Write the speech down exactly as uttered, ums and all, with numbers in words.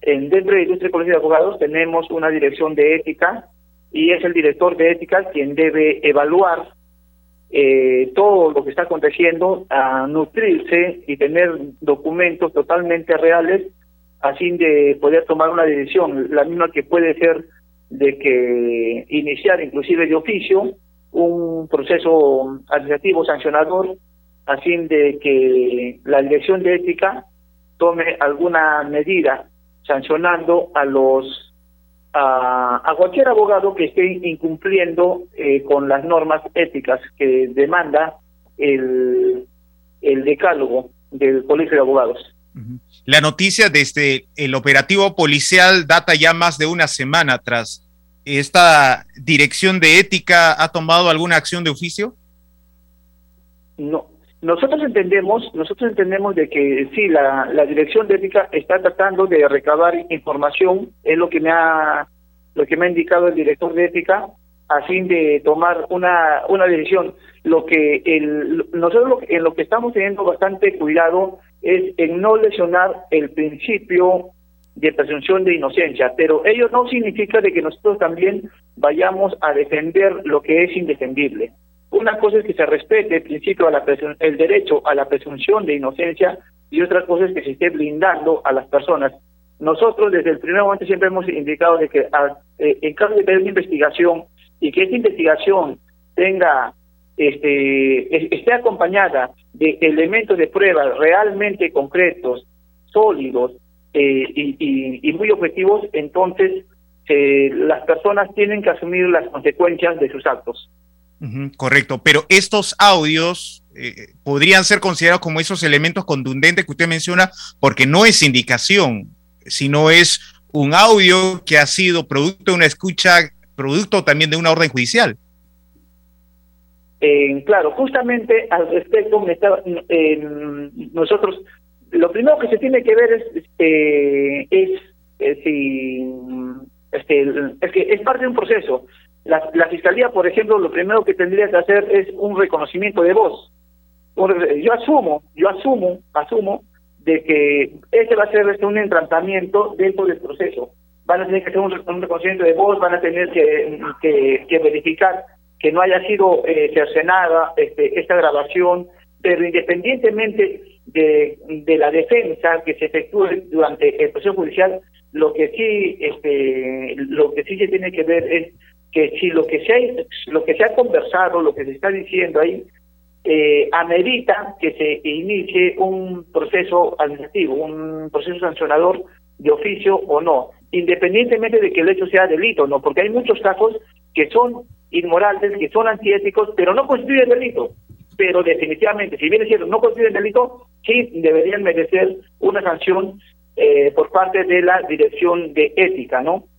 en, dentro de la industria del Colegio de Abogados tenemos una dirección de ética y es el director de ética quien debe evaluar eh, todo lo que está aconteciendo, a nutrirse y tener documentos totalmente reales a fin de poder tomar una decisión, la misma que puede ser de que iniciar inclusive de oficio un proceso administrativo sancionador a fin de que la dirección de ética tome alguna medida sancionando a los a, a cualquier abogado que esté incumpliendo eh, con las normas éticas que demanda el, el decálogo del Colegio de Abogados. La noticia desde el operativo policial data ya más de una semana atrás. ¿Esta dirección de ética ha tomado alguna acción de oficio? No, nosotros entendemos, nosotros entendemos de que sí, la, la dirección de ética está tratando de recabar información, es lo que me ha, lo que me ha indicado el director de ética, a fin de tomar una, una decisión. Lo que el, nosotros lo, en lo que estamos teniendo bastante cuidado es en no lesionar el principio de presunción de inocencia, pero ello no significa de que nosotros también vayamos a defender lo que es indefendible. Una cosa es que se respete el principio, a la presun- el derecho a la presunción de inocencia, y otra cosa es que se esté blindando a las personas. Nosotros desde el primer momento siempre hemos indicado de que a, eh, en caso de tener una investigación y que esta investigación tenga este esté acompañada de elementos de prueba realmente concretos, sólidos eh, y, y, y muy objetivos, entonces eh, las personas tienen que asumir las consecuencias de sus actos. Uh-huh, correcto, pero estos audios eh, podrían ser considerados como esos elementos contundentes que usted menciona, porque no es indicación, sino es un audio que ha sido producto de una escucha, producto también de una orden judicial. Eh, claro, justamente al respecto me estaba, eh, nosotros lo primero que se tiene que ver es eh, es, es, si, este, es que es parte de un proceso. La, la fiscalía, por ejemplo, lo primero que tendría que hacer es un reconocimiento de voz. Yo asumo, yo asumo, asumo de que este va a ser este, un entrampamiento dentro del proceso. Van a tener que hacer un, un reconocimiento de voz, van a tener que, que, que verificar que no haya sido eh, cercenada este, esta grabación, pero independientemente de, de la defensa que se efectúe durante el proceso judicial, lo que sí, este, lo que sí se tiene que ver es que si lo que se ha, lo que se ha conversado, lo que se está diciendo ahí, eh, amerita que se inicie un proceso administrativo, un proceso sancionador de oficio o no, independientemente de que el hecho sea delito, no, porque hay muchos casos que son inmorales, que son antiéticos, pero no constituyen delito. Pero definitivamente, si bien es cierto, no constituyen delito, sí deberían merecer una sanción eh, por parte de la dirección de ética, ¿no?